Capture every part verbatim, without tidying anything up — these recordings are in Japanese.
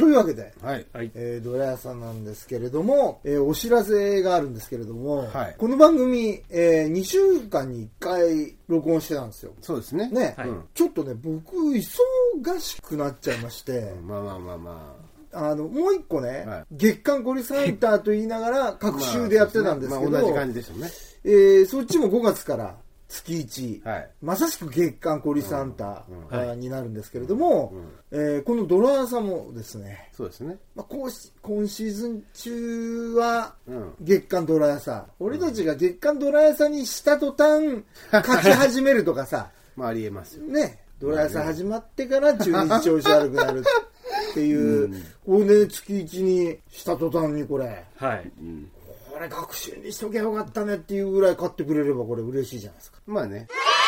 というわけで、 はいえー、ドラヤさんなんですけれども、えー、お知らせがあるんですけれども、 はい、 この番組、えー、にしゅうかんにいっかい録音してたんですよ。 そうですね。 ね、 はい、 ちょっとね、僕、忙しくなっちゃいまして、 まあまあまあまあ、あの、もう一個ね、はい、月刊コリサンターと言いながら、各週でやってたんですけど、 まあ、ねまあ、同じ感じでしたね。 えー、そっちもごがつから月いち、はい、まさしく月刊コリサンターになるんですけれども、うんうん、えー、このドラヤさんもですね、 そうですね。 まあ、今シーズン中は月刊ドラヤさん、うん、俺たちが月刊ドラヤさんにした途端書き始めるとかさ、 まあありえますよね。ドラヤさん始まってから中日調子悪くなるっていう、うん、これね、月いちにした途端にこれ、 はい、うん、 これ学習にしときゃよかったねっていうぐらい買ってくれればこれ嬉しいじゃないですか。 まあね。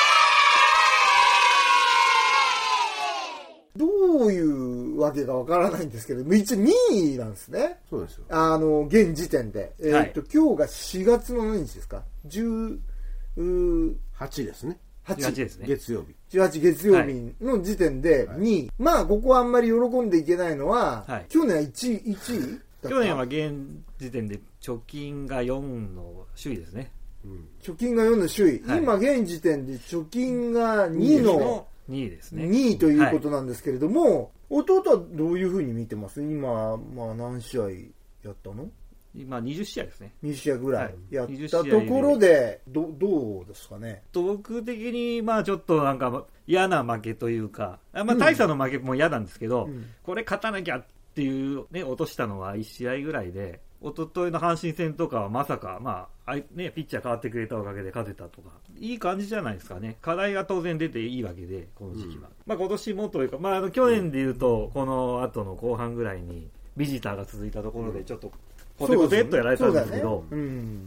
どういうわけかわからないんですけど、一応にいなんですね。 そうですよ。 あの、現時点で。えー、っと、はい、今日がしがつの何日ですか ?じゅうはちですね。 はちですね。 月曜日。 じゅうはち月曜日の時点でにい、はい、まあここはあんまり喜んでいけないのは、はい、去年はいちい、いちいだった。 去年は現時点で貯金がよんの首位ですね。 うん、貯金がよんの首位、はい、今現時点で貯金がにのにいですね。 にいということなんですけれども、はい、弟はどういうふうに見てます？今、まあ何試合やったの？ 今にじゅっしあいですね。 にじゅっしあいぐらいやったところで、ど, どうですかね。 僕的にまあちょっとなんか嫌な負けというか、まあ大差の負けも嫌なんですけど、うん、これ勝たなきゃっていうね、落としたのはいち試合ぐらいで、一昨日の阪神戦とかはまさか、まあね、ピッチャー変わってくれたおかげで勝てたとか、いい感じじゃないですかね。課題が当然出ていいわけで、この時期は。うん、まあ今年もというか、まああの去年でいうと、この後の後半ぐらいにビジターが続いたところでちょっと、コテコテっとやられたんですけど、そ、ねうん、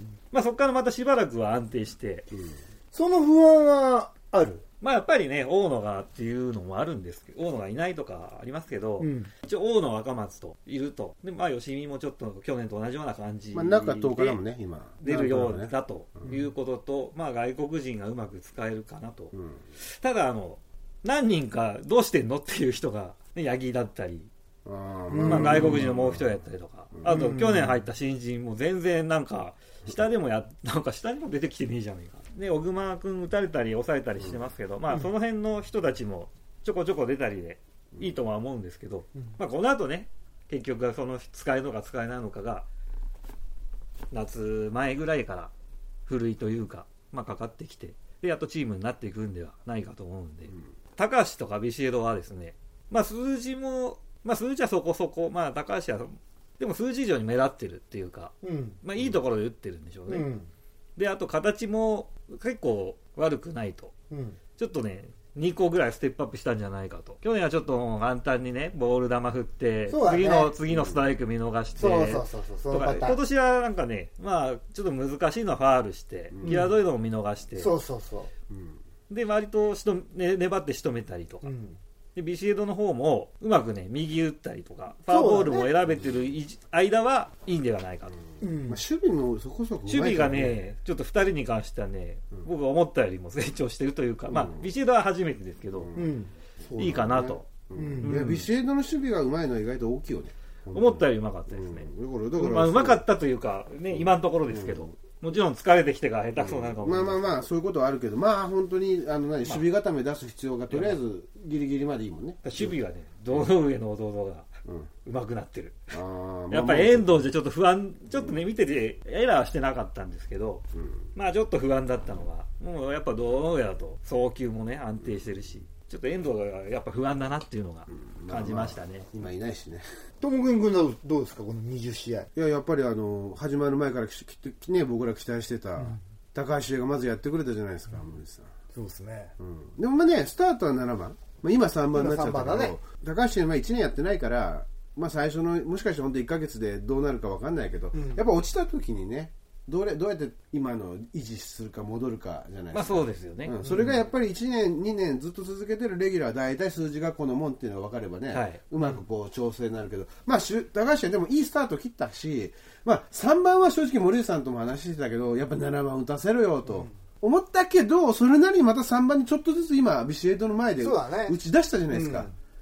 まあそこからまたしばらくは安定して、うん、 その不安はある。 まあやっぱりね、大野がっていうのもあるんですけど、大野がいないとかありますけど、うん、一応大野若松といると、でまあ吉見もちょっと去年と同じような感じで、 まあ中とおかだもんね今出るようだということと、うん、まあ外国人がうまく使えるかなと、うん、ただあの何人かどうしてんのっていう人が、ね、八木だったり。あまあ、外国人のもう一人やったりとか、あと去年入った新人も全然なんか下でもやなんか下にも出てきてねえじゃねえかで小熊君打たれたり抑えたりしてますけど、まあその辺の人たちもちょこちょこ出たりでいいとは思うんですけど、まあこの後ね結局その使えるのか使えないのかが夏前ぐらいからふるいというかまあかかってきてでやっとチームになっていくんではないかと思うんで、高橋とかビシエドはですねまあ数字もまあ数字はそこそこ、まあ高橋は、でも数字以上に目立ってるっていうか、うん、まあいいところで打ってるんでしょうね。うん、で、あと形も結構悪くないと。うん、ちょっとね、にこぐらいステップアップしたんじゃないかと。去年はちょっと簡単にね、ボール球振って、ね、次の、次のストライク見逃して、 そうそうそうそうとか、今年はなんかね、まあちょっと難しいのはファールして、うん、際どいのも見逃して、 そうそうそう。 うん、で、割としと、ね、粘って仕留めたりとか。うんでビシエドの方もうまくね右打ったりとかファーボールも選べてる間はいいんではないかと、 うんうんまあ、守備もそこそこ守備がねちょっとふたりに関してはね、うん、僕は思ったよりも成長してるというか、うん、まあビシエドは初めてですけど、うんうん、いいかなと、 うんうん、いやビシエドの守備がうまいのは意外と大きいよね思ったよりうまかったですね、 うん、だからだからまあ、うまかったというか、ね、今のところですけど、うんもちろん疲れてきてから下手くそなのかも、 うん、まあまあまあそういうことはあるけどまあ本当にあの何守備固め出す必要がとりあえずギリギリまでいいもんね守備はね堂上の弟がうまくなってる、うん、やっぱり遠藤じゃちょっと不安ちょっとね見ててエラーはしてなかったんですけど、うん、まあちょっと不安だったのはもうやっぱ堂上だと送球もね安定してるしちょっと遠藤がやっぱ不安だなっていうのが感じましたね、 うんまあまあ、今いないしねともくん君どう、どうですかこのにじゅっしあい。 いややっぱりあの始まる前からきき、ね、僕ら期待してた、うん、高橋がまずやってくれたじゃないですか、うん、森さんそうですね、 うん、でもまあねスタートはななばん、まあ、今さんばんになっちゃったけど、ね、高橋はいちねんやってないからまあ最初のもしかして本当いっかげつでどうなるか分かんないけど、うん、やっぱ落ちた時にねどれどうやって今の維持するか戻るかじゃないですか、 まあ、そうですよね、 うん、それがやっぱりいちねんにねんずっと続けてるレギュラーは大体数字がこのもんっていうのが分かればね、はい、うまくこう調整になるけど、まあ、高橋はでもいいスタート切ったし、まあ、さんばんは正直森内さんとも話してたけどやっぱななばん打たせろよと、うん、思ったけどそれなりにまたさんばんにちょっとずつ今ビシエドの前で打ち出したじゃないですか、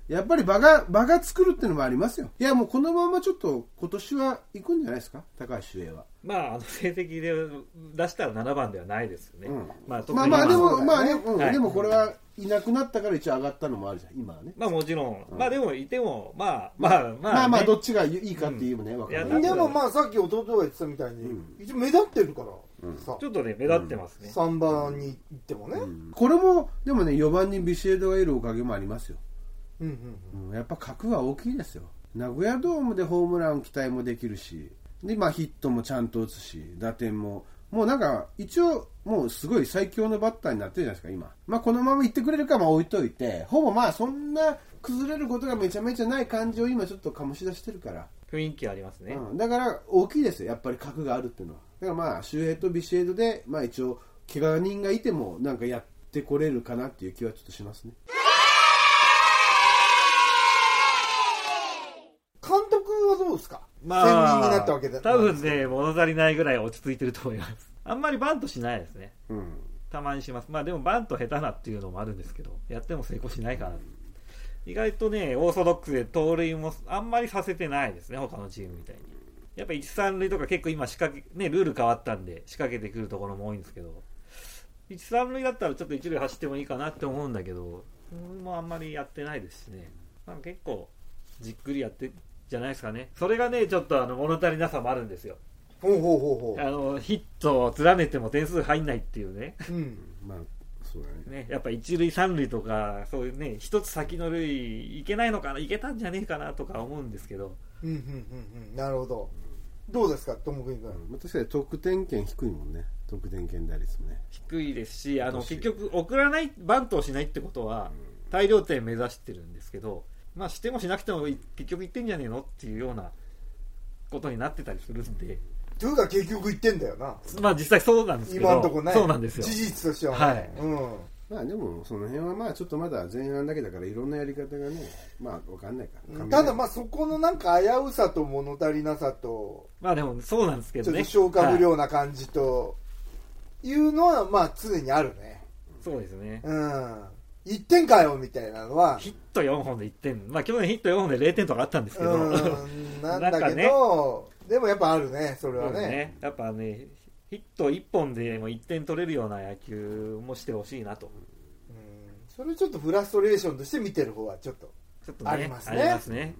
やっぱり場が場が作るっていうのもありますよ。いやもうこのままちょっと今年は行くんじゃないですか、高橋周平は。 まああの成績で出したらななばんではないですよね、うん、 まあ、まあまあでも、ね、まあね、うんはい、でもこれはいなくなったから一応上がったのもあるじゃん今はね。 まあもちろん、うん、まあでもいてもまあまあまあ、ね、まあまあどっちがいいかっていうね、うん、分かる。 でもまあさっき弟が言ってたみたいに、うん、一応目立ってるから、 うん、ちょっとね目立ってますね、 うん、さんばんに行ってもね、うん、 これもでもねよばんにビシエドがいるおかげもありますよ。うんうんうん、やっぱ格は大きいですよ。名古屋ドームでホームラン期待もできるしで、まあ、ヒットもちゃんと打つし打点ももうなんか一応もうすごい最強のバッターになってるじゃないですか今。まあこのままいってくれるかまあ置いといてほぼまあそんな崩れることがめちゃめちゃない感じを今ちょっと醸し出してるから雰囲気ありますね、 うん、だから大きいですよやっぱり格があるっていうのは。だからまあ周平とビシエドでまあ一応怪我人がいてもなんかやってこれるかなっていう気はちょっとしますね。 監督はどうですか。 まあ、専任になったわけで多分ね物足りないぐらい落ち着いてると思います。あんまりバントしないですね、うん、たまにします。まあでもバント下手なっていうのもあるんですけどやっても成功しないから、うん、意外とねオーソドックスで盗塁もあんまりさせてないですね他のチームみたいに。やっぱ一三塁とか結構今仕掛けねルール変わったんで仕掛けてくるところも多いんですけど一三塁だったらちょっと一塁走ってもいいかなって思うんだけどもうあんまりやってないですしね。なんか結構じっくりやってじゃないですかね。それがねちょっとあの物足りなさもあるんですよ。 ほうほうほうほう。 あのヒットを連ねても点数入んないっていうね、うんまあそうだね、 ねやっぱ一塁三塁とかそういうね一つ先の塁いけないのかないけたんじゃねえかなとか思うんですけど、 うんうんうんうん、なるほど。どうですか、ともくん君。 確かに得点圏低いもんね。得点圏打率もね低いですし、あの結局送らないバントをしないってことは大量点目指してるんですけど、まあしてもしなくても結局いってんじゃねえのっていうようなことになってたりするんで。 というか結局いってんだよな。 まあ実際そうなんですけど。 今のところね。 そうなんですよ。 事実としてはね。はい。うん。 まあでもその辺はまあちょっとまだ前半だけだからいろんなやり方がねまあ分かんないから。 ただまあそこのなんか危うさと物足りなさと。 まあでもそうなんですけどね。 ちょっと消化不良な感じというのはまあ常にあるね。 そうですね。 うん。いってんかよみたいなのはヒットよんほんでいってん、まあ去年ヒットよんほんでれいてんとかあったんですけど、うんなんだけどね、でもやっぱあるねそれは ね, ねやっぱねヒットいっぽんでもいってん取れるような野球もしてほしいなと、うん、 それちょっとフラストレーションとして見てる方はちょっとありますね。 ありますね。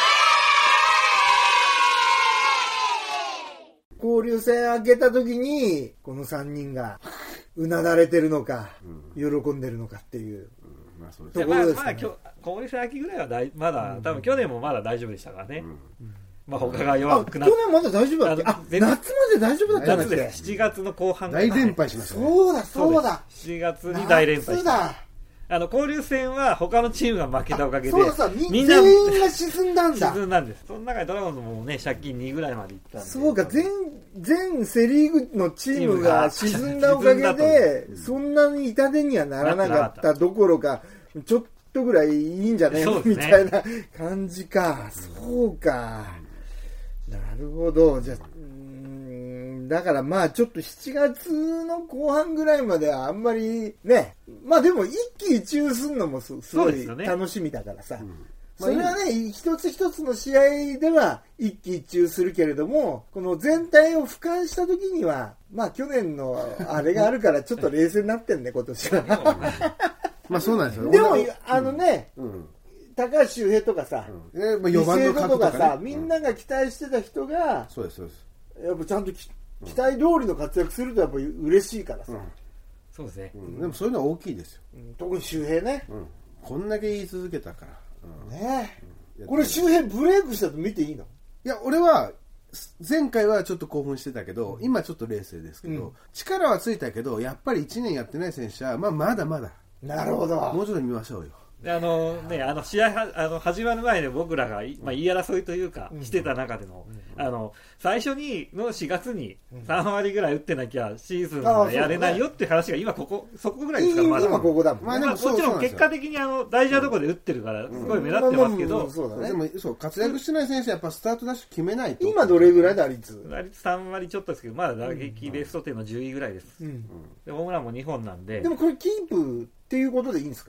交流戦開けた時にこのさんにんがうなだれてるのか、うん、喜んでるのかっていう、うんまあそうですね、 まあまあ交流戦秋ぐらいはだいまだ、うん、多分去年もまだ大丈夫でしたからね、うんまあ、他が弱くなって去年まだ大丈夫だったっけ。夏まで大丈夫だったんだっけ。 夏でしちがつの後半大連敗しましたね。 そうだそうだしちがつに大連敗した。あの交流戦は他のチームが負けたおかげでそうだみんな全員が沈んだんだ。 沈んだんです。その中でドラゴンズもね借金にぐらいまでいったんで。 そうか全全セリーグのチームが沈んだおかげでそんなに痛手にはならなかったどころかちょっとぐらいいいんじゃないの、ね、みたいな感じか。そうか。なるほど。じゃあだからまあちょっとしちがつの後半ぐらいまではあんまりね、まあでも一喜一憂するのもすごい楽しみだからさ、そ,、ねうん、それはね一つ一つの試合では一喜一憂するけれどもこの全体を俯瞰した時にはまあ去年のあれがあるからちょっと冷静になってんね今年はまあそうなんですよ。 でもあのね、うんうん高橋周平とかさ、 うんえまあ、よばんの格とかさ、みんなが期待してた人が、 うん、そうですそうですやっぱちゃんとき期待通りの活躍するとやっぱ嬉しいからさ、うん、 そうですね、 うん、でもそういうのは大きいですよ、 うん、特に周平ね、 うん、こんだけ言い続けたから、 うん、ねえ、うん、これ周平ブレイクしたと見ていいの？ いや俺は前回はちょっと興奮してたけど今ちょっと冷静ですけど、うん、力はついたけどやっぱりいちねんやってない選手は、まあ、まだまだなるほどもうちょっと見ましょうよ。 あのね、あの試合はあの始まる前で僕らが、まあ、言い争いというか、うん、してた中での、うん、あの最初にのしがつにさんわりぐらい打ってなきゃシーズンがやれないよっていう話が今ここそこぐらいですからまだ今ここだもん、ね、 まあ、でももちろん結果的にあの大事なところで打ってるからすごい目立ってますけど、 でもそう活躍してない選手はやっぱスタートダッシュ決めないと。 今どれぐらい打率？ 打率さんわりちょっとですけどまだ打撃ベストテンのじゅういぐらいです、うん、でホームランもにほんなんで。 でもこれキープっていうことでいいんですか？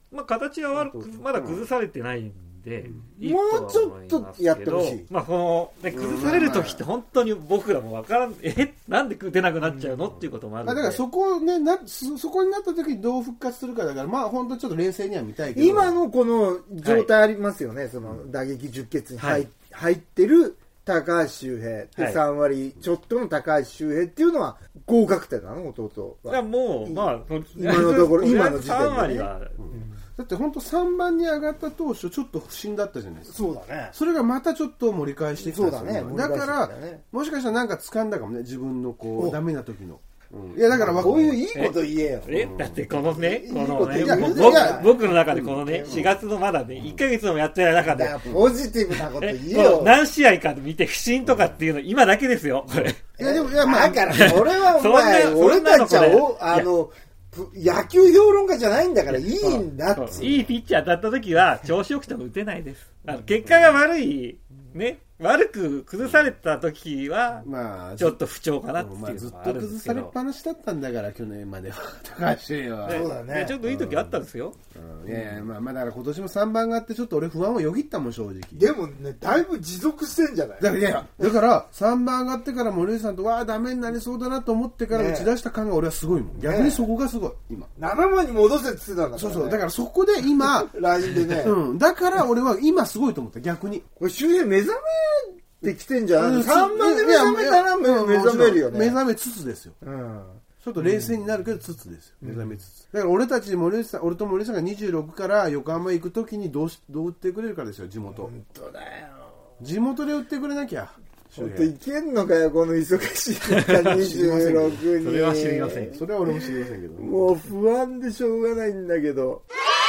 まあ、形は悪くまだ崩されてないんで、うん、いいもうちょっとやってほしい。 まあ、この、ね、崩される時って本当に僕らも分からん、えなんで打てなくなっちゃうの、うん、っていうこともあるんで、 だからそこ、ね、なそ、そこになった時にどう復活するかだから、まあ本当にちょっと冷静には見たいけど、 今のこの状態ありますよね、はい、その打撃じゅっけつに 入,、はい、入ってる高橋周平、はい、さんわりちょっとの高橋周平っていうのは合格点なの、弟は。 いやもう、まあ、 今のところ、今の時点で、ね、 さんわりは、うん、 だって本当さんばんに上がった当初ちょっと不振だったじゃないですか。 そうだね。 それがまたちょっと盛り返してきたんですよ。 そうだね。 だから、ね、もしかしたらなんか掴んだかもね、自分のこうダメな時の。うん、いやだからこういういいこと言えよ。 え、だってこのね、このね、僕の中でこのね、しがつのまだね、いっかげつもやってない中で、 ポジティブなこと言えよ。 何試合か見て不振とかっていうの今だけですよ、これ。 いやでも、いやまあ、だから俺はお前、俺たちはあの、野球評論家じゃないんだからいいんだっつ。 いいピッチャー当たった時は調子よくても打てないです。あの結果が悪い、ね。悪く崩された時はちょっと不調かなっていうのはあるんですけど、まあ、ずっと崩されっぱなしだったんだから去年までは高橋はそうだね、 ちょっといい時あったんですよ、 うんうん、いやいや、まあ、まあだから今年もさんばんがあってちょっと俺不安をよぎったもん正直。 でもねだいぶ持続してんじゃない。 だからいやいやだからさんばん上がってから森内さんとわあダメになりそうだなと思ってから打ち出した感が俺はすごいもん、ね、逆にそこがすごい今ななばんに戻せって言ってたんだから、ね、 そうそうだからそこで今ライン でね、 うん、だから俺は今すごいと思った逆にこれ周平目覚めできてんじゃん。さんばんで目覚めたら目覚めるよね。 目覚めつつですよ。うん、ちょっと冷静になるけどつつですよ。うん、目覚めつつ。だから俺たち森内さん、俺と森内さんがにじゅうろくから横浜行くときにどうしどう打ってくれるかですよ地元。 本当だよ。 地元で打ってくれなきゃ。 本当いけんのかよこの忙しい中にじゅうろくに。 それは知りません。 それは俺も知りませんけど。 もう不安でしょうがないんだけど。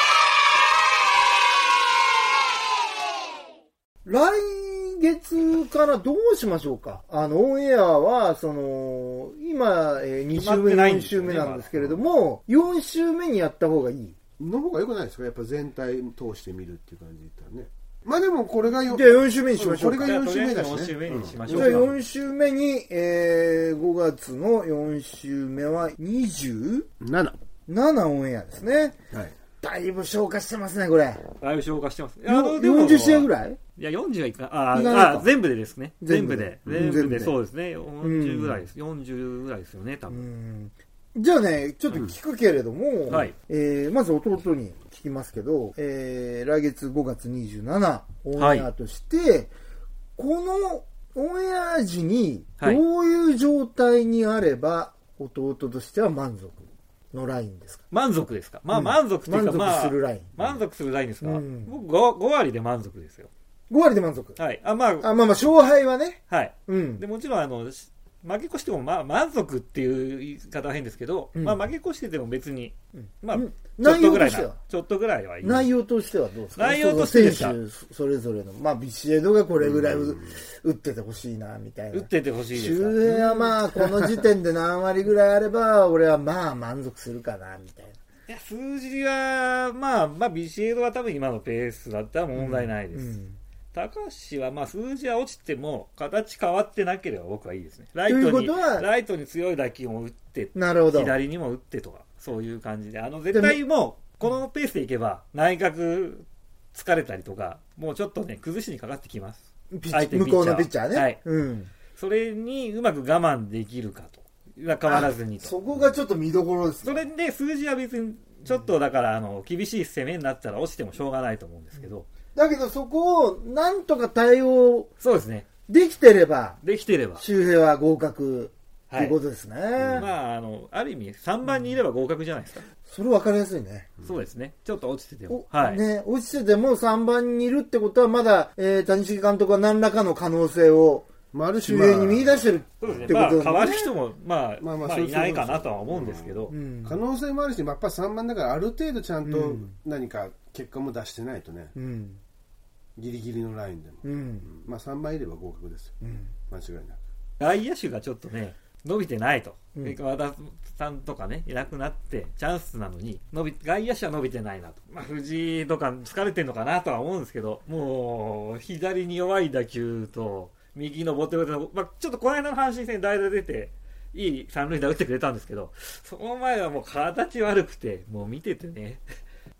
来月からどうしましょうか。あのオンエアはその今、えー、に週目よん週目なんですけれども、よん週目にやった方がいいの方が良くないですか。やっぱ全体通してみるっていう感じで言ったらね。まあでもこれがよじゃあよん週目にしましょうか。 これがよん週目だしね。 よん週目にしましょうか。じゃあよん週目に、えー、ごがつのよん週目はにじゅうなな ななオンエアですね。はい。だいぶ消化してますねこれ。 だいぶ消化してます。 いやよんじゅう試合ぐらい？ いやよんじゅうはいかあああ全部でですね。全部で全部でそうですね。よんじゅうぐらいです。よんじゅうぐらいですよね多分。 じゃあねちょっと聞くけれども、うんはいえー、まず弟に聞きますけど、えー、来月ごがつにじゅうしちオンエアとして、はい、このオンエア時にどういう状態にあれば弟としては満足のラインですか。 満足ですか。まあ満足っていうか、 うん、満足するライン、 まあ、満足するラインですか、うん、僕 5, ご割で満足ですよ。 ご割で満足。 はい。あまああまあまあ勝敗はね。 はい。うん。でもちろんあの負け越してもまあ満足っていう言い方は変ですけど、うん、まあ負け越してても別に、うん、まあちょっとぐらいなちょっとぐらいはいい。 内容としてはどうですか。 内容としてですか。 選手それぞれのまあビシエドがこれぐらい打っててほしいなみたいな。 打っててほしいですか。 周平はまあこの時点で何割ぐらいあれば俺はまあ満足するかなみたいな。 いや数字はまあまあビシエドは多分今のペースだったら問題ないです。うんうん高橋はまあ数字は落ちても形変わってなければ僕はいいですね。ライトにライトに強い打球を打って左にも打ってとかそういう感じであの絶対もうこのペースでいけば内角疲れたりとかもうちょっとね崩しにかかってきます。 相手向こうのピッチャーね。 はい。うん。それにうまく我慢できるかと変わらずにと。 そこがちょっと見どころです、 ね。それで数字は別にちょっとだからあの厳しい攻めになったら落ちてもしょうがないと思うんですけど。うんだけどそこをなんとか対応そうですねできてればできてれば周平は合格ということですね、 はいうん、まああのある意味さんばんにいれば合格じゃないですか。 それ分かりやすいね。 そうですねちょっと落ちてても、 はいね、落ちててもさんばんにいるってことはまだ、えー、谷繁監督は何らかの可能性を周平に見出してるってことですね。まあ、 変わる人も、まあ、まあまあいないかなとは思うんですけど、 うん、可能性もあるしやっぱりさんばんだからある程度ちゃんと何か結果も出してないとね、うんギリギリのラインでも、うんうん、まあさんばんいれば合格ですよ、うん、間違いなく。 外野手がちょっとね伸びてないと、うん、和田さんとかねいなくなってチャンスなのに伸び外野手は伸びてないなと、まあ、藤井とか疲れてるのかなとは思うんですけどもう左に弱い打球と右のボテボテの、まあ、ちょっとこの間の阪神戦代打出ていい三塁打打ってくれたんですけどその前はもう形悪くてもう見ててね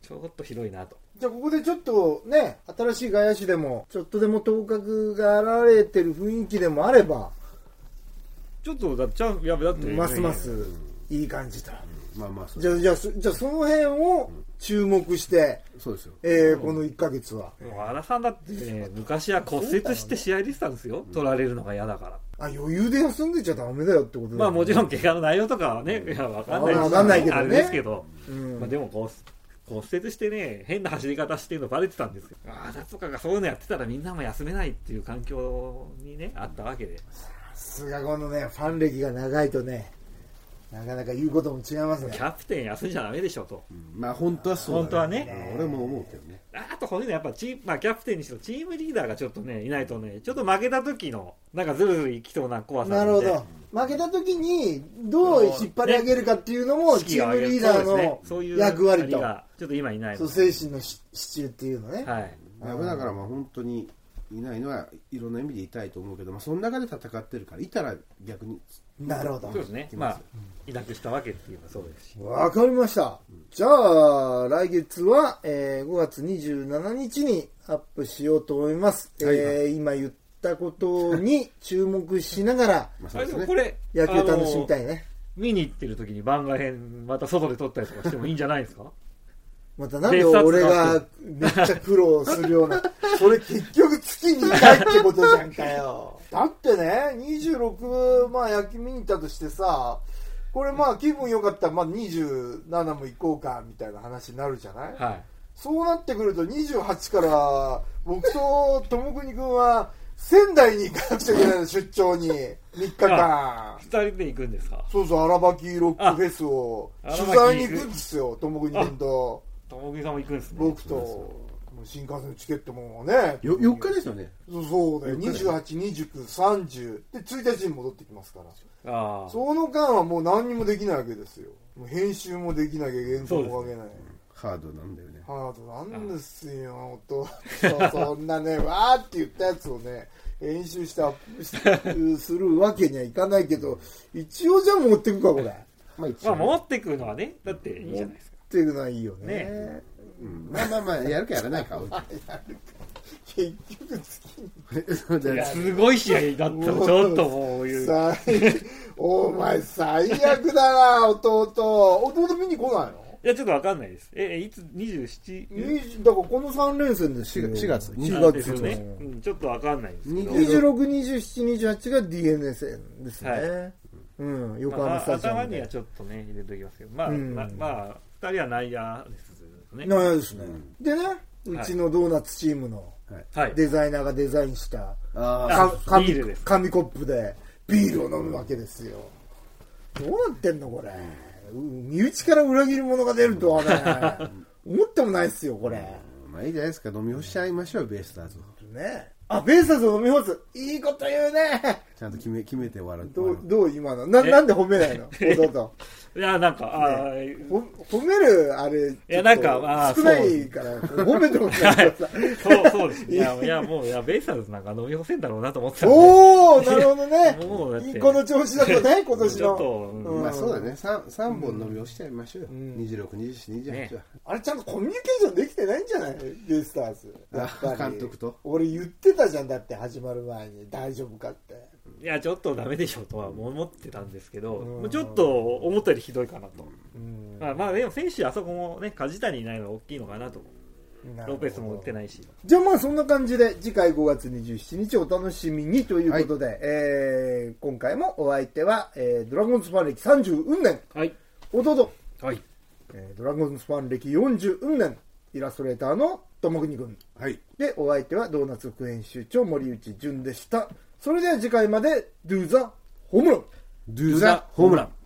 ちょっとひどいなと。 じゃあここでちょっとね、新しい外野手でもちょっとでも頭角が現れてる雰囲気でもあれば、 ちょっとだっちゃう、いやだって、ね、 ますますいい感じと、 うん、まあまあじゃあじゃあじゃあその辺を注目して、 うん、そうですよ、 えー、このいっかげつは。 和田さんだってね、昔は骨折して試合出てたんですよ、取られるのが嫌だから。 あ、余裕で休んでちゃダメだよってことだよね。 まあもちろん怪我の内容とかはね、いや分かんないです、 分かんないけどね、 あれですけど、 うん、 まあ、でもこう骨折してね、変な走り方してるのバレてたんですよ。和田とかがそういうのやってたらみんなも休めないっていう環境にね、あったわけで。 さすがこのね、ファン歴が長いとね、なかなか言うことも違いますね。 キャプテン休んじゃダメでしょと、 うん、まあ本当はそうだ、ね、 本当はね、 俺も思うけどね。 あとこういうのやっぱチーム、まあ、キャプテンにしろチームリーダーがちょっとねいないとね、ちょっと負けた時のなんかずるずるいきそうな怖さなるほど。負けた時にどう引っ張り上げるかっていうのもチームリーダーの役割と、 ちょっと今いないので、精神の支柱っていうのね。 はい。 だからまあ本当にいないのはいろんな意味で痛いと思うけど、まあ、その中で戦ってるからいたら逆になるほど、 そうですね、まあいなくしたわけっていうのはそうですし。 わかりました、うん、じゃあ来月は、えー、ごがつにじゅうしちにちにアップしようと思います、はい、えー、今言ったことに注目しながらまあ、でもこれ野球楽しみたいね。 見に行ってる時に番外編また外で撮ったりとかしてもいいんじゃないですかまたなんで俺がめっちゃ苦労するようなそれ結局月にかいってことじゃんかよ。だってねにじゅうろく、まあ野球見に行ったとしてさ、これまあ気分良かったらまあにじゅうななも行こうかみたいな話になるじゃない、はい、そうなってくるとにじゅうはちから僕と友国君は仙台に行かなくちゃいけないの出張にみっかかんふたりで行くんですか。 そうそう、荒垣ロックフェスを取材に行くんですよ、友国君と。 友国さんも行くんですね。 僕と新幹線のチケットもねよよっかですよね。 そうそうね、にじゅうはち、にじゅうく、さんじゅうでついたちに戻ってきますから、あその間はもう何にもできないわけですよ。もう編集もできなきゃ原稿も書けない、 ハードなんだよね。 ハードなんですよ。とそんなねわーって言ったやつをね編集してアップするわけにはいかないけど一応じゃあ持ってくかこれ。 まあ、まあ、持ってくのはねだっていいじゃないですか。 持ってくのはいいよね。 ね、うん、まあまあまあやるかやらないか。やるか結局月にすごい試合だったらちょっともう言うお前最悪だな。弟弟見に来ないの。 いやちょっとわかんないです。えいつにじゅうななだからこのさんれんせんですよ。 しがつしがつですね、うん、ちょっとわかんないですけどにじゅうろく、にじゅうなな、にじゅうはちが ディーエヌエー 戦ですね、はい、うん、横浜スタジアムで、 まあ、頭にはちょっとね入れときますけどまあ、うん、ま, まあふたりは内野ですね。 内野ですね、うん、でねうちのドーナツチームのデザイナーがデザインした紙コップでビールを飲むわけですよ。どうなってんのこれ。身内から裏切り者が出るとはね思ってもないですよこれ。 まあいいじゃないですか。飲み干しちゃいましょうベイスターズね。あ、ベイスターズを飲み干す。いいこと言うね。 ちゃんと決め決めて笑う。 どうどう今のななんで褒めないの弟。 いやなんか、あね、褒めるあれいやなんか少ないから褒めてもらえそうそうですね。いやいやもういやベイスターズなんか飲み干せんだろうなと思ってたんで。 おおなるほどね。もうだってこの調子だとね今年の。ちょっと、 うん、まあそうだね。三三本飲み干しちゃいましょうよ。二十六、二十七、二十八は、ね。あれちゃんとコミュニケーションできてないんじゃないベイスターズ。 監督と。 俺言ってたじゃんだって始まる前に大丈夫かって。 いやちょっとダメでしょとは思ってたんですけど、うん、ちょっと思ったよりひどいかなと、うん、まあ、まあでも選手あそこもね梶谷いないのが大きいのかなと。ロペスも打ってないし。 じゃあまあそんな感じで次回ごがつにじゅうしちにちお楽しみにということで、はい、えー、今回もお相手は、えー、ドラゴンズファン歴さんじゅううんねん、はい、弟、はい、えー、ドラゴンズファン歴よんじゅううんねんイラストレーターの友国君、はい、でお相手はドーナツ副編集長森内淳でした。それでは次回まで Do the ホームラン Do the ホームラン